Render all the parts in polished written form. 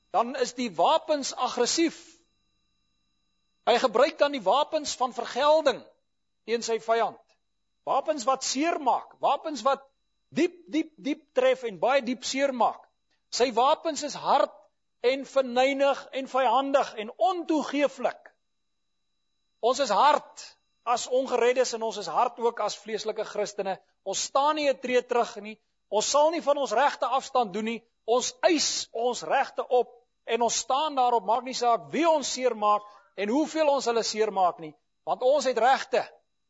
dan is die wapens aggressief. Hy gebruik dan die wapens van vergelding teen sy vyand. Wapens wat seermaak, wapens wat diep tref en baie diep seermaak. Sy wapens is hard en verneig en vyandig en ontoegeeflik. Ons is hard as ongereddes en ons is hard ook as vleeslike Christene. Ons staan nie 'n tree terug nie. Ons sal nie van ons regte afstand doen nie. Ons eis ons regte op en ons staan daarop, maak nie saak wie ons seermaak en hoeveel ons hulle seermaak nie, want ons het regte.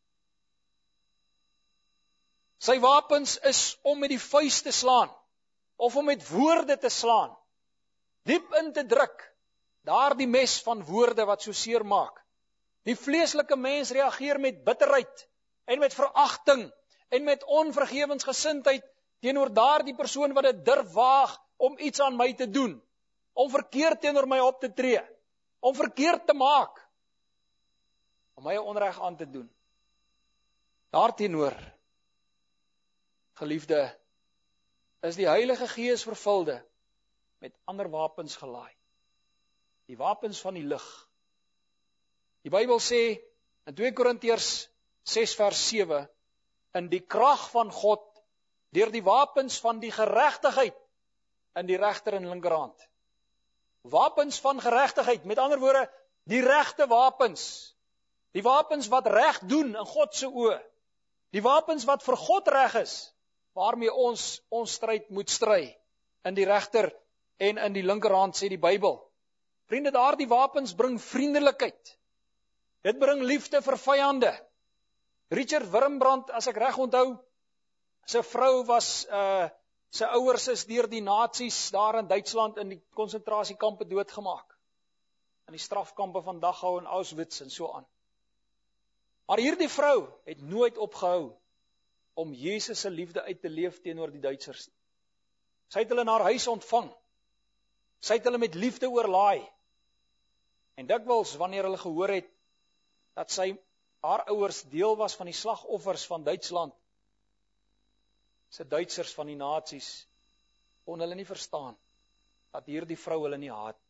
Sy wapens is om met die vuis te slaan, of om met woorde te slaan, diep in te druk, daardie mes van woorde wat so seer maak. Die vleeslike mens reageer met bitterheid, en met veragting, en met onvergewensgesindheid, teenoor daardie persoon wat dit durf waag, om iets aan my te doen, om verkeerd teenoor my op te tree, om verkeerd te maak, om my onreg aan te doen. Daarteenoor, geliefde, is die Heilige Gees vervulde met ander wapens gelaai. Die wapens van die lig. Die Bybel sê in 2 Korintiërs 6 vers 7, in die krag van God, deur die wapens van die geregtigheid in die regter en linkerhand. Wapens van geregtigheid, met ander woorde, die regte wapens. Die wapens wat reg doen in God se oë. Die wapens wat vir God reg is, waarmee ons stryd moet stry, in die regter en in die linkerhand, sê die Bybel. Vriende, daardie wapens bring vriendelikheid. Dit bring liefde vir vyande. Richard Wurmbrand, as ek reg onthou, sy vrou was, sy ouers is deur die Nazi's daar in Duitsland in die konsentrasiekampe doodgemaak. In die strafkampe van Dachau en Auschwitz en so aan. Maar hierdie vrou het nooit opgehou om Jesus se liefde uit te leef teenoor die Duitsers. Sy het hulle in haar huis ontvang. Sy het hulle met liefde oorlaai. En dikwels wanneer hulle gehoor het dat haar ouers deel was van die slagoffers van Duitsland, se Duitsers van die Nazi's, kon hulle nie verstaan dat hierdie vrou hulle nie haat.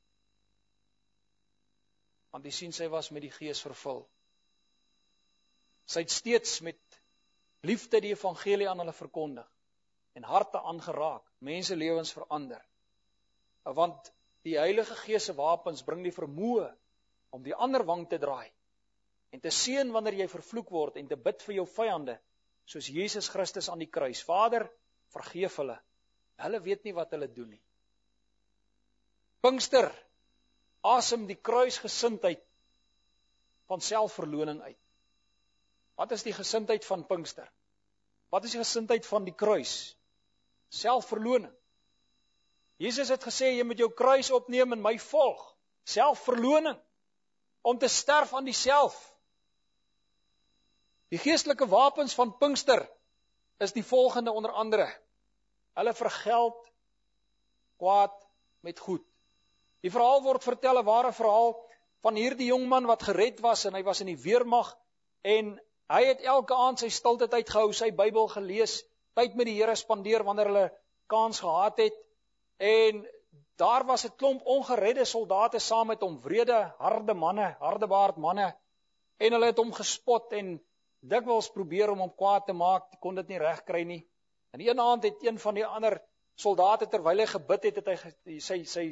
Want die sien sy was met die Gees vervul. Sy het steeds met liefde die evangelie aan hulle verkondig en harte aangeraak, mense lewens verander. Want die Heilige Gees se wapens bring die vermoë om die ander wang te draai en te seën wanneer jy vervloek word en te bid vir jou vyande, soos Jesus Christus aan die kruis. Vader, vergeef hulle. Hulle weet nie wat hulle doen nie. Pinkster asem die kruisgesindheid van selfverloning uit. Wat is die gesindheid van Pinkster? Wat is die gesindheid van die kruis? Selfverloning. Jesus het gesê, jy moet jou kruis opneem en my volg. Selfverloning. Om te sterf aan die self. Die geestelike wapens van Pinkster is die volgende onder andere. Hulle vergeld kwaad met goed. Die verhaal word vertel, 'n ware verhaal van hierdie jongman wat gered was en hy was in die weermag en hy het elke aand sy stilte tyd gehou, sy Bybel gelees, tyd met die Here spandeer wanneer hulle kans gehad het en daar was 'n klomp ongeredde soldate saam met hom, wrede, harde manne, hardebaard manne en hulle het hom gespot en dikwels probeer om hom kwaad te maak, kon dit nie reg kry nie. En een aand het een van die ander soldate, terwyl hy gebid het, hy sy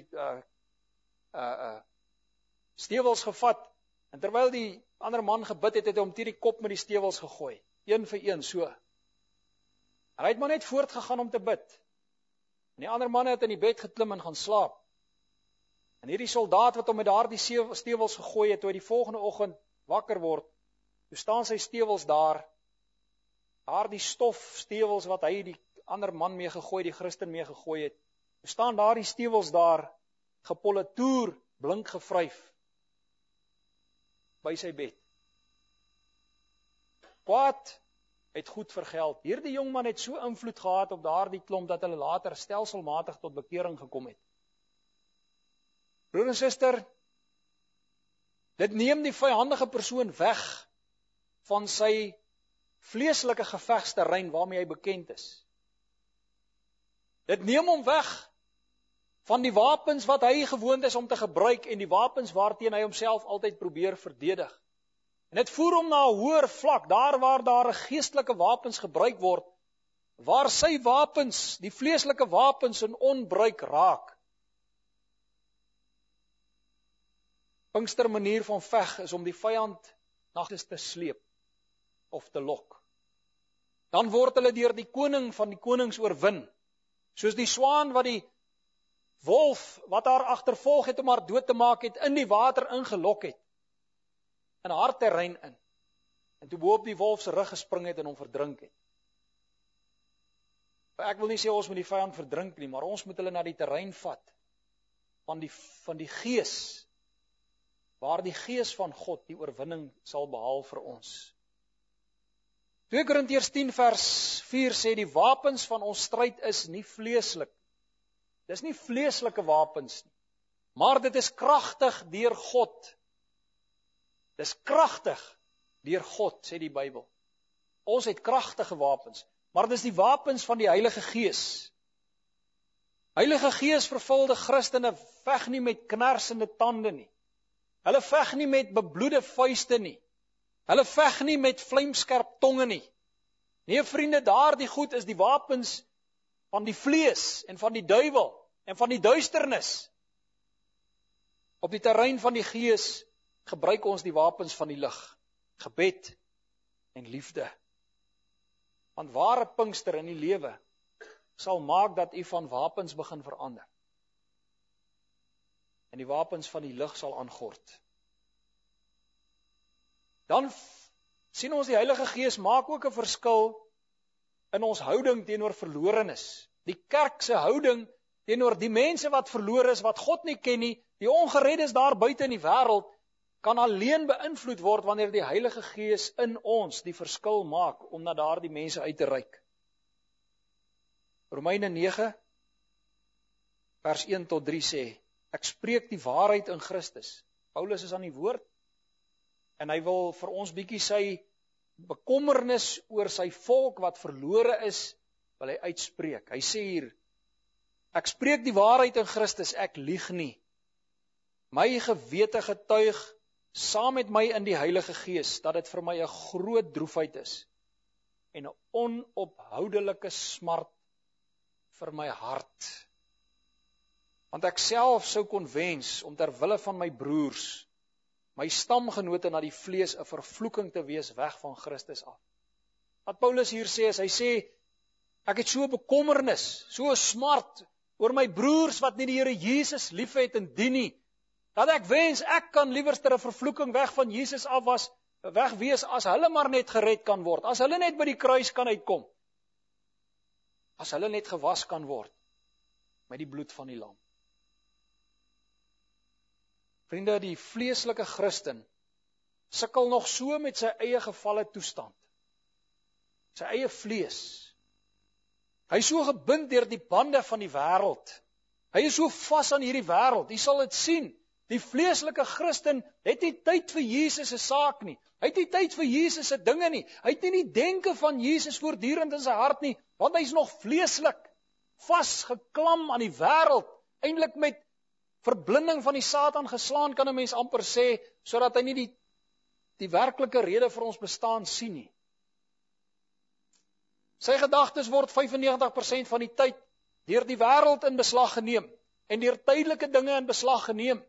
stewels gevat, en terwyl die ander man gebid het, het hy hom teen die kop met die stewels gegooi, een vir een, so. En hy het maar net voortgegaan om te bid. En die ander manne het in die bed geklim en gaan slaap. En hierdie soldaat wat hom met daardie stewels gegooi het, toe hy die volgende oggend wakker word, toe staan sy stewels daar, die stofstewels wat hy die ander man mee gegooi, die Christen mee gegooi het, toe staan daar die stewels daar, gepolitoer, blink gevryf, by sy bed. Kwaad het goed vergeld. Hierdie jongman het so invloed gehad op daardie klomp, dat hulle later stelselmatig tot bekering gekom het. Broer en suster, dit neem die vyandige persoon weg van sy vleeslike gevegsterrein waarmee hy bekend is. Dit neem hom weg van die wapens wat hy gewoond is om te gebruik en die wapens waarteen hy homself altyd probeer verdedig. En dit voer hom na 'n hoër vlak, daar waar daar 'n geestelike wapens gebruik word, waar sy wapens, die vleeslike wapens in onbruik raak. Pinkster manier van veg is om die vyand nagtes te sleep of te lok. Dan word hulle deur die koning van die konings oorwin, soos die swaan wat die wolf wat haar agtervolg het om haar dood te maak het, in die water ingelok het, in haar terrein in, en toe bo op die wolf se rug gespring het en hom verdrink het. Ek wil nie sê ons moet die vyand verdrink nie, maar ons moet hulle na die terrein vat, van die gees, waar die gees van God die oorwinning sal behaal vir ons. 2 Korintiërs 10 vers 4 sê, die wapens van ons stryd is nie vleeslik. Dis nie vleeslike wapens nie, maar dit is kragtig deur God. Dis kragtig deur God, sê die Bybel. Ons het kragtige wapens, maar dis die wapens van die Heilige Gees. Heilige Gees vervulde Christene veg nie met knersende tande nie. Hulle veg nie met bebloede vuiste nie. Hulle veg nie met vlamskerp tonge nie. Nee vriende, daardie goed is die wapens van die vlees en van die duiwel en van die duisternis. Op die terrein van die gees gebruik ons die wapens van die lig, gebed en liefde. Want ware Pinkster in die lewe sal maak dat u van wapens begin verander. En die wapens van die lig sal aangord. Dan sien ons die Heilige Gees maak ook 'n verskil in ons houding teenoor verlorenes. Die kerk se houding teenoor die mense wat verlore is, wat God nie ken nie, die ongereddes daar buite in die wêreld, kan alleen beïnvloed word wanneer die Heilige Gees in ons die verskil maak om na daardie mense uit te reik. Romeine 9 vers 1 tot 3 sê, ek spreek die waarheid in Christus. Paulus is aan die woord en hy wil vir ons bietjie sy bekommernis oor sy volk wat verlore is, wil hy uitspreek. Hy sê hier, ek spreek die waarheid in Christus, ek lieg nie. My gewete getuig saam met my in die Heilige Gees, dat dit vir my 'n groot droefheid is en 'n onophoudelike smart vir my hart. Want ek self sou kon wens om ter wille van my broers, my stamgenote na die vlees 'n vervloeking te wees weg van Christus af. Wat Paulus hier sê is, hy sê, ek het so 'n bekommernis, so 'n smart oor my broers wat nie die Here Jesus liefhet en dien nie, dat ek wens ek kan liewerster 'n vervloeking weg van Jesus af wees as hulle maar net gered kan word, as hulle net by die kruis kan uitkom, as hulle net gewas kan word met die bloed van die lam. Vriende, die vleeslike Christen sukkel nog so met sy eie gevalle toestand, sy eie vlees. Hy is so gebind deur die bande van die wêreld. Hy is so vas aan hierdie wêreld. Jy sal dit sien. Die vleeslike Christen het nie tyd vir Jesus se saak nie. Hy het nie tyd vir Jesus se dinge nie. Hy het nie die denke van Jesus voortdurend in sy hart nie, want hy is nog vleeslik, vasgeklam aan die wêreld, eintlik met verblinding van die Satan geslaan, kan 'n mens amper sê, sodat hy nie die werklike rede vir ons bestaan sien nie. Sy gedagtes word 95% van die tyd deur die wêreld in beslag geneem en deur tydelike dinge in beslag geneem.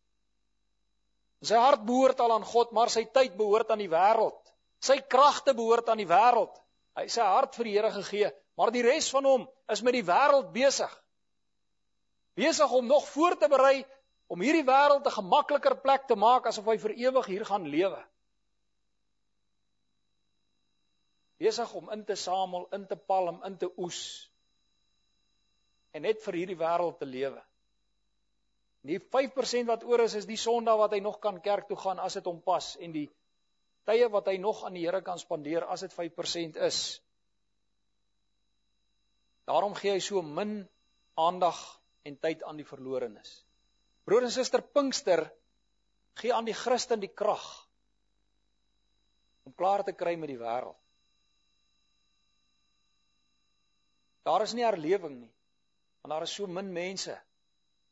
Sy hart behoort al aan God, maar sy tyd behoort aan die wêreld. Sy kragte behoort aan die wêreld. Hy het sy hart vir die Here gegee, maar die res van hom is met die wêreld besig. Besig om nog voor te berei om hierdie wêreld 'n gemakliker plek te maak asof hy vir ewig hier gaan lewe. Besig om in te samel, in te palm, in te oes en net vir hierdie wêreld te lewe. Die 5% wat oor is die Sondag wat hy nog kan kerk toe gaan as dit hom pas en die tye wat hy nog aan die Here kan spandeer as dit 5% is. Daarom gee hy so min aandag en tyd aan die verlorenes. Broer en suster, Pinkster gee aan die Christen die krag om klaar te kry met die wêreld. Daar is nie herlewing nie, want daar is so min mense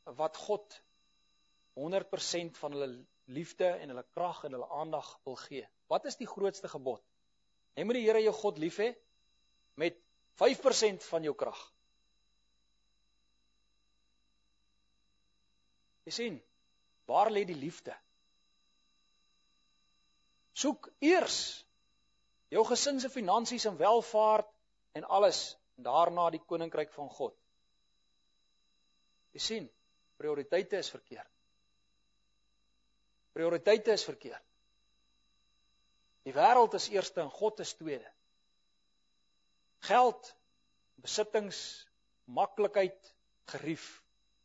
wat God 100% van hulle liefde en hulle krag en hulle aandag wil gee. Wat is die grootste gebod? Jy moet die Here jou God lief hê met 5% van jou krag. Jy sien, waar lê die liefde? Soek eers jou gesin se finansies en welvaart en alles, en daarna die koninkryk van God. Jy sien, prioriteite is verkeerd. Prioriteite is verkeerd. Die wêreld is eerste en God is tweede. Geld, besittings, maklikheid, gerief.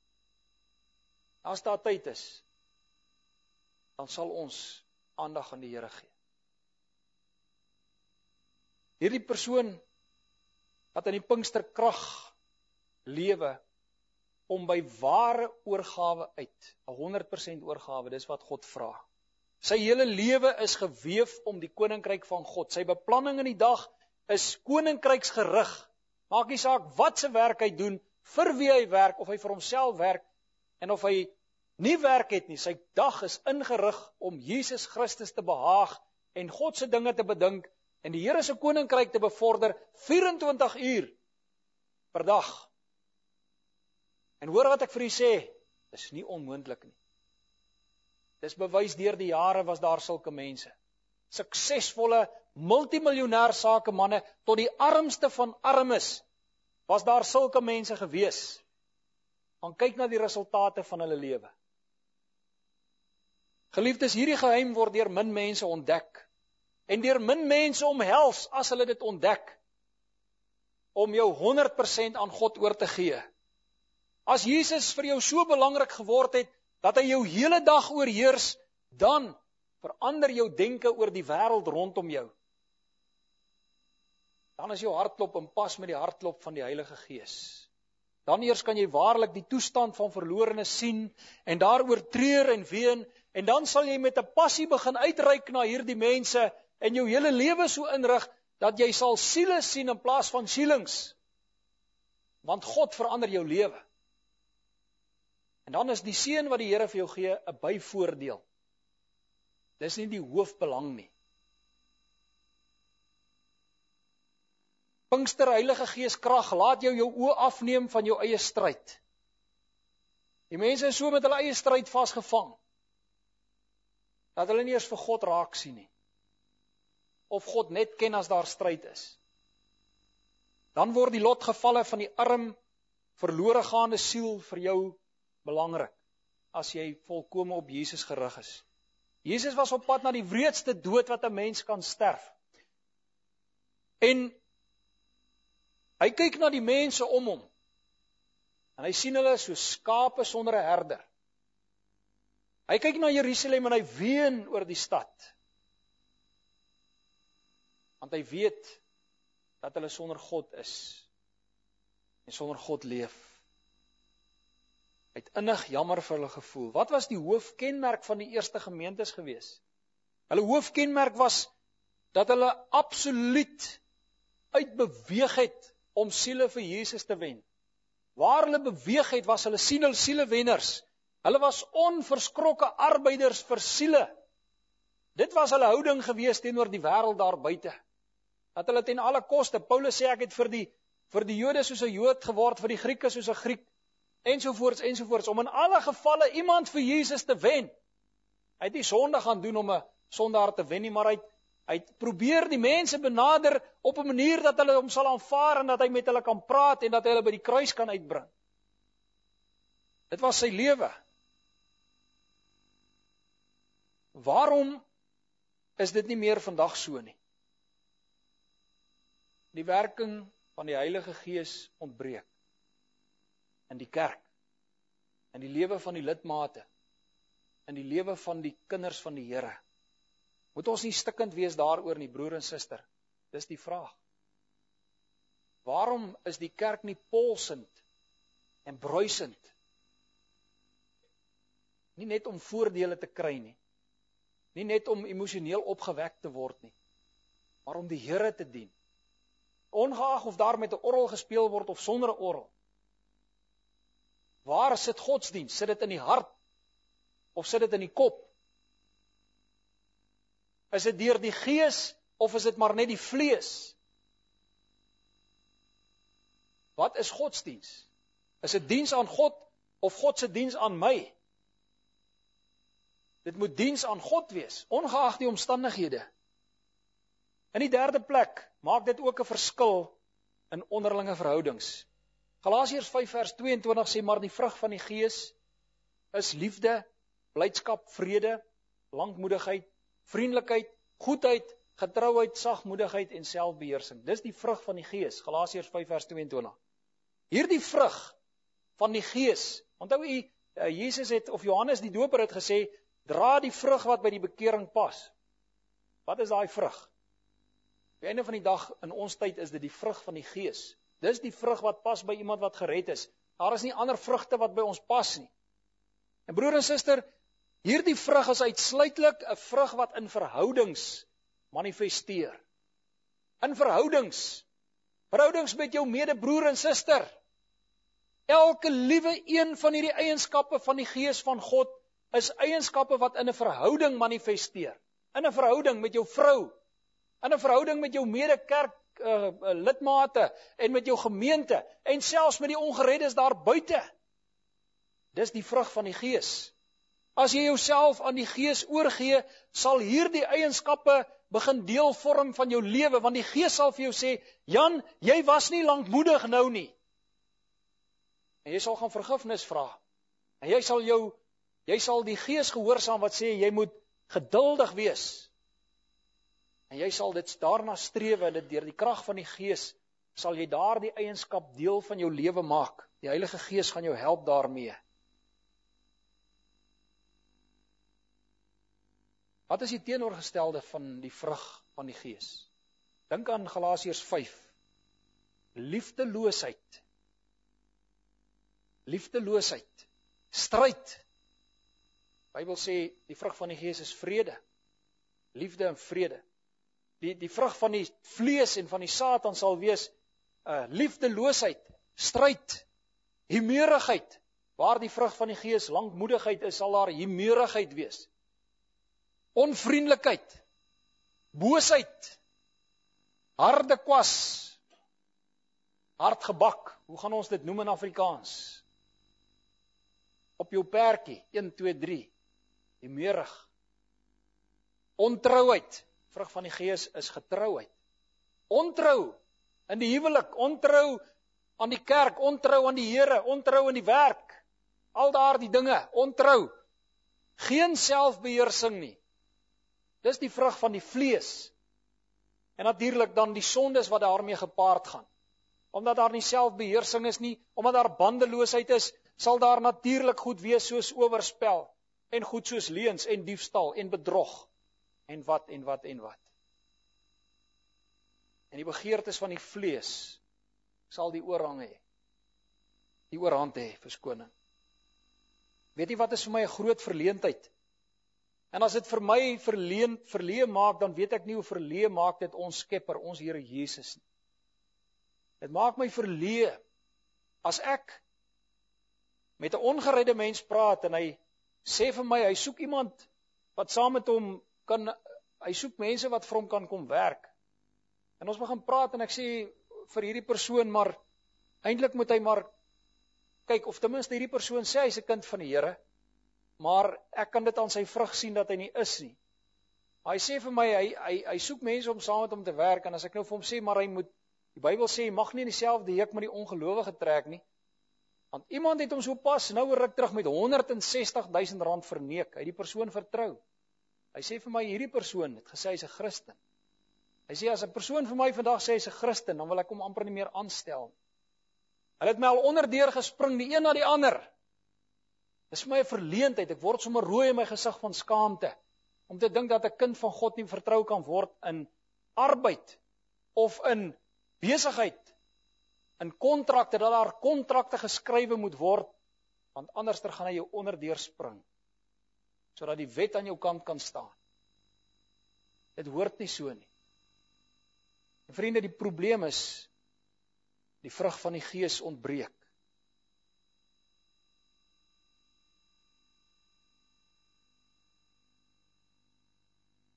As daar tyd is, dan sal ons aandag aan die Here gee. Hierdie persoon wat in die Pinksterkrag lewe, om by ware oorgawe uit, 100% oorgawe, dis wat God vra. Sy hele lewe is geweef om die koninkryk van God. Sy beplanning in die dag is koninkryksgerig. Maak nie saak wat se werk hy doen, vir wie hy werk, of hy vir homself werk, en of hy nie werk het nie. Sy dag is ingerig om Jesus Christus te behaag, en God se dinge te bedink, en die Here se koninkryk te bevorder, 24 uur per dag. En hoor wat ek vir u sê, dis nie onmoontlik nie. Dis bewys deur die jare was daar sulke mense. Suksesvolle, multimiljonair sakemanne, tot die armste van armes, was daar sulke mense gewees. Want kyk na die resultate van hulle lewe. Geliefdes, hierdie geheim word deur min mense ontdek. En deur min mense omhels as hulle dit ontdek, om jou 100% aan God oor te gee. As Jesus vir jou so belangrik geword het, dat hy jou hele dag oorheers, dan verander jou denke oor die wêreld rondom jou. Dan is jou hartklop in pas met die hartklop van die Heilige Gees. Dan eers kan jy waarlik die toestand van verlorenes sien, en daaroor treur en ween, en dan sal jy met 'n passie begin uitreik na hierdie mense, en jou hele lewe so inrig, dat jy sal siele sien in plaas van sielings. Want God verander jou lewe. En dan is die seën wat die Here vir jou gee, 'n byvoordeel. Dis nie die hoofbelang nie. Pinkster Heilige Gees krag, laat jou oë afneem van jou eie stryd. Die mense is so met hulle eie stryd vasgevang, dat hulle nie eers vir God raak sien nie. Of God net ken as daar stryd is. Dan word die lotgevalle van die arm, verlore gaande siel vir jou belangrik, as jy volkome op Jesus gerig is. Jesus was op pad na die wreedste dood wat 'n mens kan sterf. En hy kyk na die mense om hom, en hy sien hulle so skape sonder 'n herder. Hy kyk na Jerusalem en hy ween oor die stad. Want hy weet dat hulle sonder God is, en sonder God leef. Hy het innig jammer vir hulle gevoel. Wat was die hoofkenmerk van die eerste gemeentes gewees? Hulle hoofkenmerk was dat hulle absoluut uitbeweeg het om siele vir Jesus te wen. Waar hulle beweeg het, was hulle sielewenners. Hulle was onverskrokke arbeiders vir siele. Dit was hulle houding gewees teenoor die wêreld daar buite. Dat hulle ten alle koste, Paulus sê ek het vir die Jode soos 'n Jood geword, vir die Grieke soos 'n Griek, ensovoorts, om in alle gevalle iemand vir Jesus te wen. Hy het nie sonde gaan doen om 'n sondaar te wen nie, maar hy het probeer die mense benader op 'n manier dat hulle hom sal aanvaar en dat hy met hulle kan praat en dat hy hulle by die kruis kan uitbring. Dit was sy lewe. Waarom is dit nie meer vandag so nie? Die werking van die Heilige Gees ontbreek in die kerk, in die lewe van die lidmate, in die lewe van die kinders van die Here. Moet ons nie stikkend wees daaroor nie, broer en suster? Dis die vraag. Waarom is die kerk nie polsend en bruisend? Nie net om voordele te kry nie, nie net om emosioneel opgewek te word nie, maar om die Here te dien. Ongeag of daar met 'n orgel gespeel word of sonder 'n orgel. waar sit godsdienst? Sit dit in die hart? Of sit dit in die kop? Is dit deur die gees, of is dit maar net die vlees? Wat is godsdienst? Is dit diens aan God, of God se diens aan my? Dit moet diens aan God wees, ongeag die omstandighede. In die derde plek, maak dit ook 'n verskil in onderlinge verhoudings. Galasiërs 5 vers 22 sê, maar die vrug van die Gees is liefde, blydskap, vrede, lankmoedigheid, vriendelikheid, goedheid, getrouheid, sagmoedigheid en selfbeheersing. Dis die vrug van die Gees, Galasiërs 5 vers 22. Hierdie vrug van die Gees, onthou u, Jesus het, of Johannes die Doper het gesê, dra die vrug wat by die bekering pas. Wat is daai vrug? Op die einde van die dag, in ons tyd, is dit die vrug van die Gees. Dis die vrug wat pas by iemand wat gered is. Daar is nie ander vrugte wat by ons pas nie. En broer en suster, hierdie vrug is uitsluitlik 'n vrug wat in verhoudings manifesteer. In verhoudings met jou medebroer en suster. Elke liewe een van hierdie eienskappe van die Gees van God is eienskappe wat in 'n verhouding manifesteer. In 'n verhouding met jou vrou, in 'n verhouding met jou medekerk lidmate en met jou gemeente en selfs met die ongereddes daar buite. Dis die vrug van die Gees. As jy jouself aan die Gees oorgee, sal hierdie eienskappe begin deel vorm van jou lewe, want die Gees sal vir jou sê, Jan, jy was nie lankmoedig nou nie. En jy sal gaan vergifnis vra. En jy sal die Gees gehoorsaam wat sê, jy moet geduldig wees. En jy sal dit daarna strewe, dit deur die krag van die Gees, sal jy daardie eienskap deel van jou lewe maak. Die Heilige Gees gaan jou help daarmee. Wat is die teenoorgestelde van die vrug van die Gees? Dink aan Galasiërs 5. Liefdeloosheid. Liefdeloosheid. Stryd. Die Bybel sê, die vrug van die Gees is vrede. Liefde en vrede. Die vrug van die vlees en van die Satan sal wees liefdeloosheid, stryd, humeurigheid. Waar die vrug van die Gees lankmoedigheid is, sal daar humeurigheid wees. Onvriendelikheid, boosheid, harde kwas, hardgebak. Hoe gaan ons dit noem in Afrikaans? Op jou perkie, 1, 2, 3, humeurig. Ontrouheid. Vrug van die Gees is getrouheid. Ontrou in die huwelik, ontrou aan die kerk, ontrou aan die Here, ontrou in die werk. Al daardie dinge, ontrou. Geen selfbeheersing nie. Dis die vrug van die vlees. En natuurlik dan die sondes wat daarmee gepaard gaan. Omdat daar nie selfbeheersing is nie, omdat daar bandeloosheid is, sal daar natuurlik goed wees soos oorspel, en goed soos leuns en diefstal en bedrog. En wat. En die begeertes van die vlees sal die oorhand hê, verskoning. Weet jy wat is vir my 'n groot verleentheid? En as dit vir my verleë maak, dan weet ek nie hoe verleë maak dit ons Skepper, ons Here Jesus nie. Dit maak my verleë as ek met 'n ongeredde mens praat en hy sê vir my, hy soek iemand wat saam met hom hy soek mense wat vir hom kan kom werk. En ons begin praat en ek sê vir hierdie persoon, maar eintlik moet hy maar kyk, of ten minste hierdie persoon sê hy's 'n kind van die Here, maar ek kan dit aan sy vrug sien dat hy nie is nie. Maar hy sê vir my, hy soek mense om saam met hom te werk, en as ek nou vir hom sê, maar die Bybel sê, hy mag nie in dieselfde juk met die ongelowige trek nie, want iemand het hom so pas nou 'n ruk terug met 160.000 rand verneek, hy het die persoon vertrou. Hy sê vir my, hierdie persoon het gesê hy's 'n Christen. Hy sê, as 'n persoon vir my vandag sê hy's 'n Christen, dan wil ek hom amper nie meer aanstel. Hulle het my al onderdeur gespring, die een na die ander. Dis vir my 'n verleentheid, ek word sommer rooi in my gesig van skaamte, om te dink dat 'n kind van God nie vertrou kan word in arbeid, of in besigheid, in kontrakte, dat daar kontrakte geskrywe moet word, want anderster gaan hy jou onderdeur spring, sodat die wet aan jou kant kan staan. Dit hoort nie so nie. En vriende, die probleem is, die vrug van die Gees ontbreek.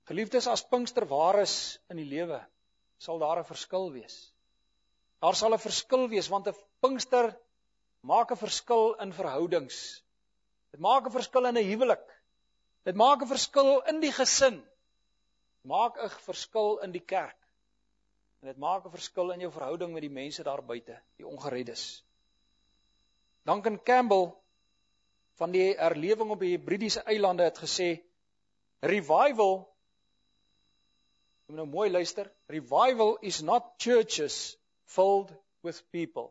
Geliefdes, as Pinkster waar is in die lewe, sal daar 'n verskil wees. Daar sal 'n verskil wees, want 'n Pinkster maak 'n verskil in verhoudings. Dit maak 'n verskil in 'n huwelik. Dit maak 'n verskil in die gesin. Dit maak 'n verskil in die kerk. En dit maak 'n verskil in jou verhouding met die mense daar buite, die ongereddes. Duncan Campbell van die herlewing op die Hebridiese eilande het gesê, revival, jy moet nou mooi luister, revival is not churches filled with people,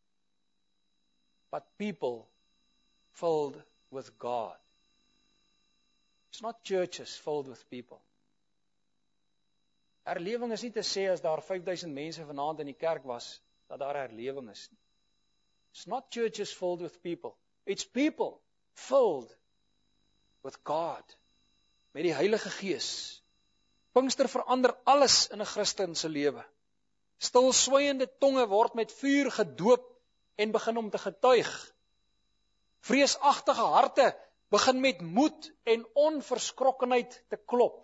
but people filled with God. It's not churches filled with people. Herlewing is nie te sê as daar 5000 mense vanaand in die kerk was, dat daar herlewing is nie. It's not churches filled with people. It's people filled with God. Met die Heilige Gees. Pinkster verander alles in 'n Christen se lewe. Stilswygende tonge word met vuur gedoop en begin om te getuig. Vreesagtige harte begin met moed en onverskrokkenheid te klop.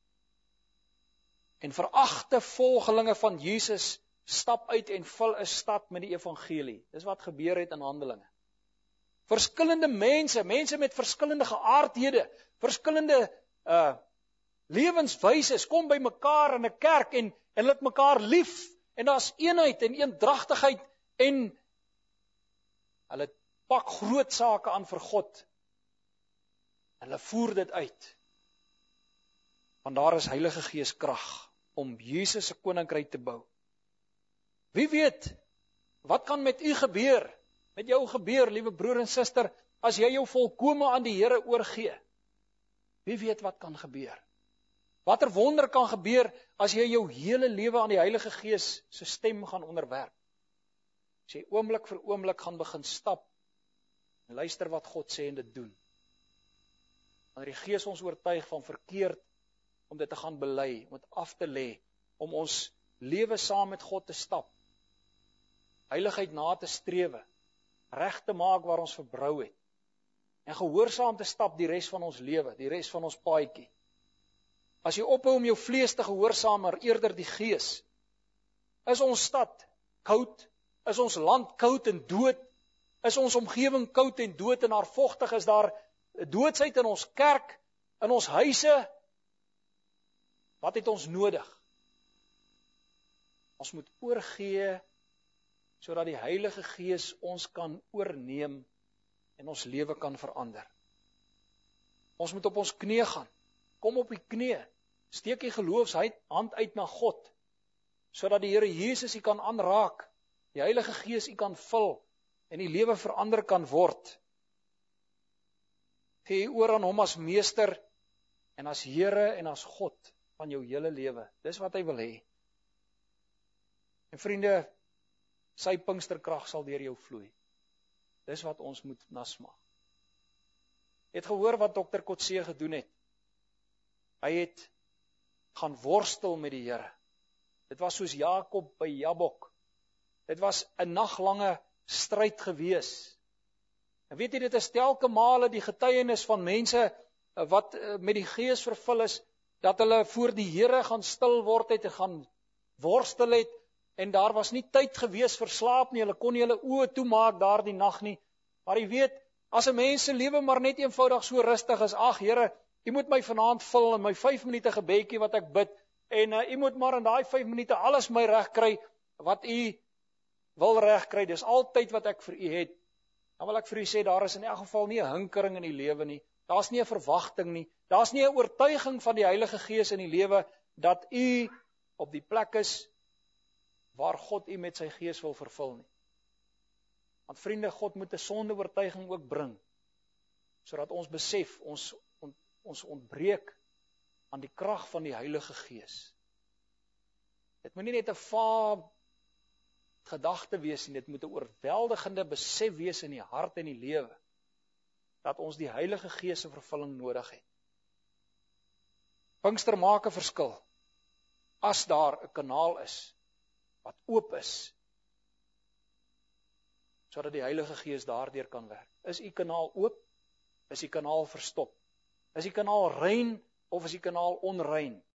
En veragte volgelinge van Jesus stap uit en vul 'n stad met die evangelie. Dis wat gebeur het in Handelinge. Verskillende mense met verskillende geaardhede, verskillende lewenswyses kom by mekaar in 'n kerk en hulle het mekaar lief en daar's eenheid en eendragtigheid en hulle pak groot sake aan vir God. Hulle voer dit uit. Want daar is Heilige Gees krag om Jesus se koninkryk te bou. Wie weet, wat kan met u gebeur, met jou gebeur, liewe broer en suster, as jy jou volkome aan die Here oorgee? Wie weet wat kan gebeur? Watter wonder kan gebeur as jy jou hele lewe aan die Heilige Gees se stem gaan onderwerp? As jy oomblik vir oomblik gaan begin stap en luister wat God sê en dit doen. Wanneer die Gees ons oortuig van verkeerd, om dit te gaan bely, om dit af te lê, om ons lewe saam met God te stap, heiligheid na te strewe, reg te maak waar ons verbrou het, en gehoorsaam te stap die res van ons lewe, die res van ons paadjie. As jy ophou om jou vlees te gehoorsaam, maar eerder die Gees, is ons stad koud, is ons land koud en dood, is ons omgewing koud en dood en hartvogtig, is daar doodsheid in ons kerk, in ons huise. Wat het ons nodig? Ons moet oorgee, sodat die Heilige Gees ons kan oorneem en ons lewe kan verander. Ons moet op ons knie gaan. Kom op die knie. Steek die geloofshand uit na God, sodat die Here Jesus u kan aanraak, die Heilige Gees u kan vul en die lewe verander kan word. Gee oor aan hom as meester en as Here en as God van jou hele lewe. Dis wat hy wil hê. En vriende, sy Pinksterkrag sal deur jou vloei. Dis wat ons moet nasmaak. Jy het gehoor wat Dr. Coetzee gedoen het. Hy het gaan worstel met die Here. Dit was soos Jakob by Jabok. Dit was 'n naglange stryd gewees. En weet jy, dit is telke male die getuienis van mense wat met die Gees vervul is, dat hulle voor die Here gaan stil word het en gaan worstel het, en daar was nie tyd gewees vir slaap nie, hulle kon nie hulle oë toemaak daardie nag nie, maar jy weet, as 'n mens se lewe maar net eenvoudig so rustig is, ag Here, u moet my vanaand vul in my 5 minute gebedjie wat ek bid, en u moet maar in daai 5 minute alles my reg kry, wat u wil reg kry, dis altyd wat ek vir u het, dan wil ek vir u sê, daar is in elk geval nie 'n hinkering in die lewe nie, daar's nie 'n verwagting nie, daar's nie 'n oortuiging van die Heilige Gees in die lewe, dat u op die plek is, waar God u met sy Gees wil vervul nie. Want vriende, God moet 'n sondeoortuiging ook bring, sodat ons besef, ons ontbreek aan die krag van die Heilige Gees. Dit moet nie net 'n vaag gedagte wees nie, dit moet 'n oorweldigende besef wees in die hart en die lewe, dat ons die Heilige Gees se vervulling nodig het. Pinkster maak 'n verskil, as daar 'n kanaal is, wat oop is, sodat die Heilige Gees daardeur kan werk. Is die kanaal oop? Is die kanaal verstop? Is die kanaal rein? of is die kanaal onrein?